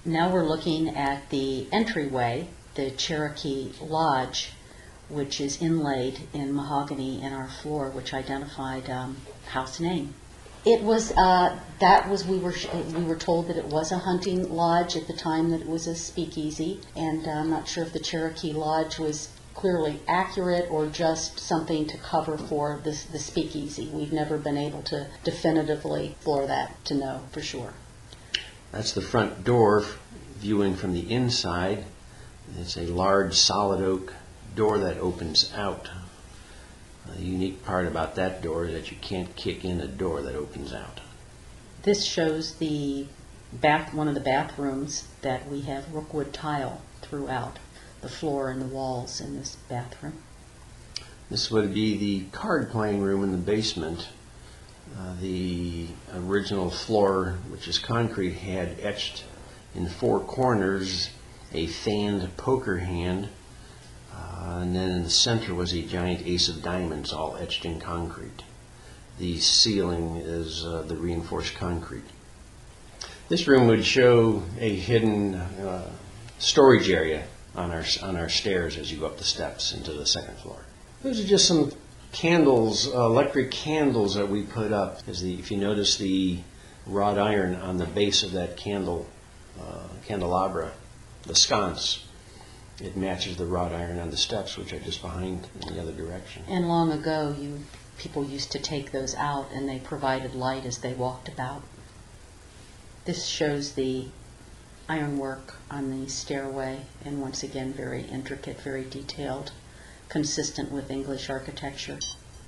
Now we're looking at the entryway, the Cherokee Lodge, which is inlaid in mahogany in our floor, which identified house name. It was we were told that it was a hunting lodge at the time, that it was a speakeasy, and I'm not sure if the Cherokee Lodge was clearly accurate or just something to cover for the speakeasy. We've never been able to definitively explore that to know for sure. That's the front door viewing from the inside. It's a large solid oak door that opens out. The unique part about that door is that you can't kick in a door that opens out. This shows one of the bathrooms that we have rookwood tile throughout the floor and the walls in this bathroom. This would be the card playing room in the basement. The original floor, which is concrete, had etched in 4 corners a fanned poker hand, and then in the center was a giant ace of diamonds, all etched in concrete. The ceiling is the reinforced concrete. This room would show a hidden storage area on our stairs as you go up the steps into the second floor. Those are just some candles, electric candles that we put up. If you notice the wrought iron on the base of that candelabra, the sconce, it matches the wrought iron on the steps, which are just behind in the other direction. And long ago, people used to take those out, and they provided light as they walked about. This shows the ironwork on the stairway, and once again, very intricate, very detailed, consistent with English architecture.